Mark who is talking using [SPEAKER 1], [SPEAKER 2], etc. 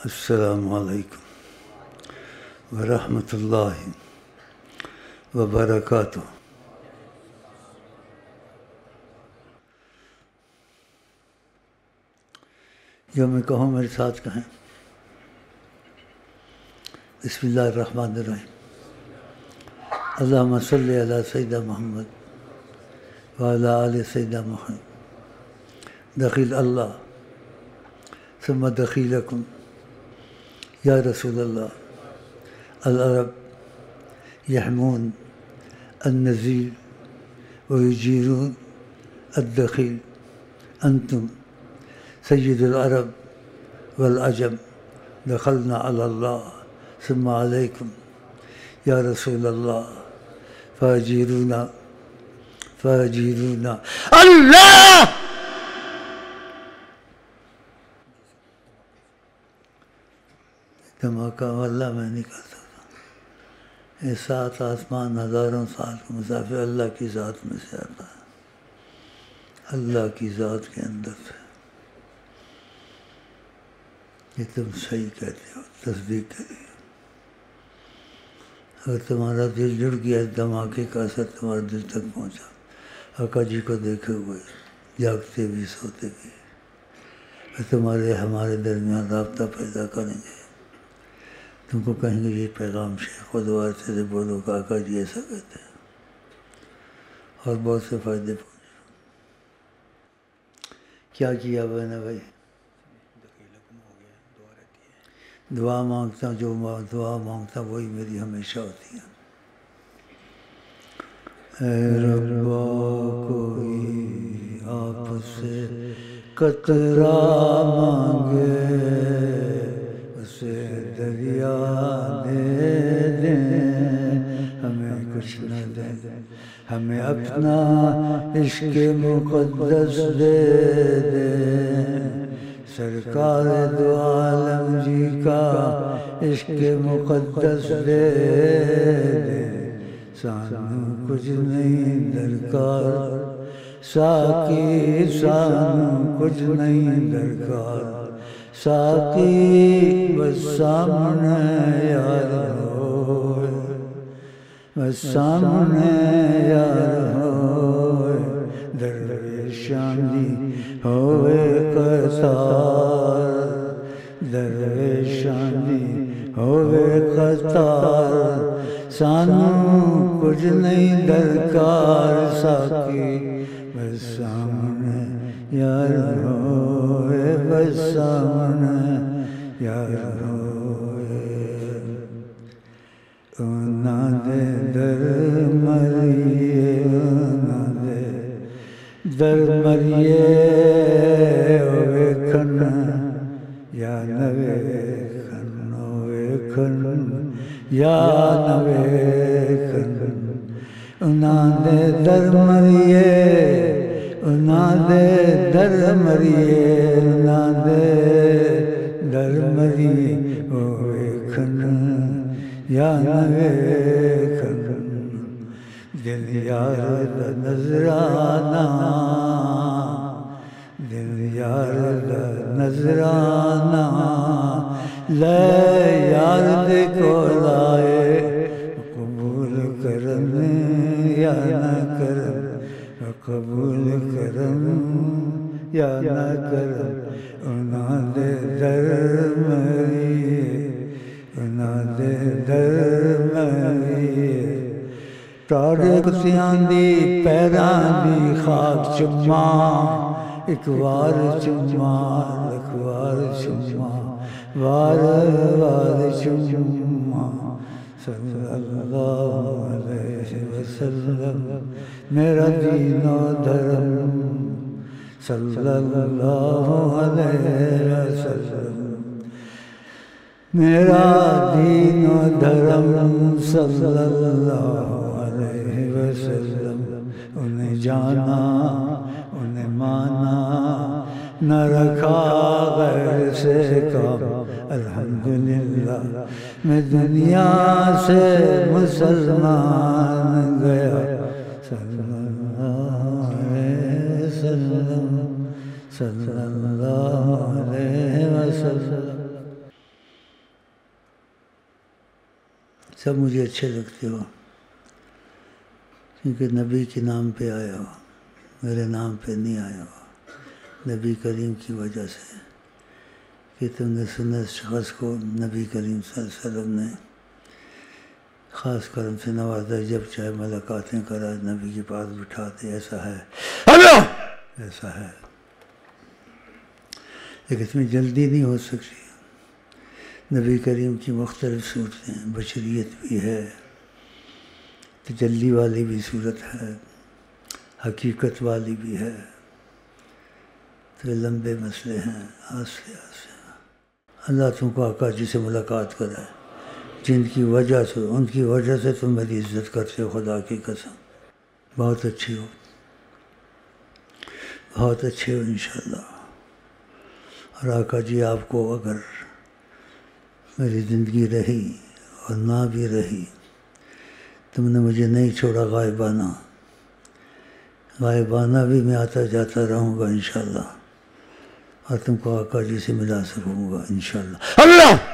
[SPEAKER 1] السلام علیکم ورحمۃ اللہ وبرکاتہ۔ جو میں کہوں میرے ساتھ کہیں۔ بسم اللہ الرحمن الرحیم۔ اللہم صلی علی سیدنا محمد وعلی آل سیدنا محمد۔ دخیل اللہ ثم دخیلکم یا رسول اللہ۔ العرب یحمون النزیل ویجیرون الدخیل، انتم سید العرب والعجم، دخلنا علی اللہ ثم علیکم یا رسول اللہ، فاجیرونا فاجیرونا اللہ۔ دھماکہ واللہ میں نہیں کر سکتا۔ یہ 7 آسمان ہزاروں سال کا مسافر اللہ کی ذات میں سے آتا ہے، اللہ کی ذات کے اندر سے۔ یہ تم صحیح کہتے ہو، تصدیق کریے۔ اگر تمہارا دل جڑ گیا اس دھماکے کا اثر تمہارے دل تک پہنچا، آقا جی کو دیکھے ہوئے جاگتے بھی سوتے بھی، تمہارے ہمارے درمیان رابطہ پیدا کریں گے۔ تم کو کہیں گے یہ پیغام شیخ و دوبارہ سے بولو کہ آقا جی ایسا کہتے ہیں، اور بہت سے فائدے پہنچے۔ کیا کیا میں نے بھائی؟ دعا مانگتا ہوں، جو دعا مانگتا ہوں وہی میری ہمیشہ ہوتی ہے۔ اے ربا کوئی آپ سے قطرہ مانگے، اسے دریا دے دیں، ہمیں کچھ نہ دیں، ہمیں اپنا عشق مقدس دے دیں۔ سرکار دو عالم جی کا عشق مقدس دے دے، سانو کچھ نہیں درکار، ساقی سانو کچھ نہیں درکار، ساقی بس سامنے یار ہوئے، بس سامنے یار ہوئے، درویشانی ہوئے قطار، درویشانی ہوئے قطار، سانو کچھ نہیں درکار، ساقی بس سامنے یار ہوئے، بس سامنے یار ہوئے۔ اونا دے در مریے، اونا دے در مریے، اوے کھن یا نوے کھن، اوے کھن یا نوے کھن، اونا دے در مریے، اونا دے در مریے، اونا دے در مریے، اوے کھن یا نوے کھن۔ دل یار دا نظرانہ، دل یار دا نظرانہ، لے یار دے کو لائے، قبول کرن یا نہ کرن، قبول کرن یا نہ کرن، اونا دے در مریے، اونا دے در مریے۔ ٹاڑے کتیاں دی پیراں دی خاک چما، ایک وار چما، ایک وار چما، وار وار چما، صلی اللہ علیہ وسلم میرا دین و دھرم، صلی اللہ علیہ وسلم میرا دین و دھرم، صلی اللہ علیہ وسلم۔ انہیں جانا انہیں مانا، نہ رکھا غیر سے کام، الحمدللہ میں دنیا سے مسلمان گیا، صلی اللہ علیہ وسلم، صلی اللہ علیہ وسلم۔ سب مجھے اچھے لگتے ہو، کیونکہ نبی کے نام پہ آیا ہو، میرے نام پہ نہیں آیا ہو، نبی کریم کی وجہ سے کہ تم نے سنا اس شخص کو نبی کریم صلی اللہ علیہ وسلم نے خاص کرم سے نوازا، جب چاہے ملاقاتیں کرا نبی کے پاس بٹھاتے، ایسا ہے ایسا ہے، لیکن اس میں جلدی نہیں ہو سکتی۔ نبی کریم کی مختلف صورتیں، بشریت بھی ہے، تجلی والی بھی صورت ہے، حقیقت والی بھی ہے، تو یہ لمبے مسئلے ہیں، آہستہ آہستہ اللہ تم کو آقا جی سے ملاقات کرائے، جن کی وجہ سے، ان کی وجہ سے تم میری عزت کرتے ہو، خدا کی قسم بہت اچھی ہو، بہت اچھے ہو انشاءاللہ۔ اور آقا جی آپ کو اگر میری زندگی رہی اور نہ بھی رہی، تم نے مجھے نہیں چھوڑا غائبانہ، غائبانہ بھی میں آتا جاتا رہوں گا انشاءاللہ، اور تم کو آقا جی سے ملا سکوں گا انشاءاللہ۔ اللہ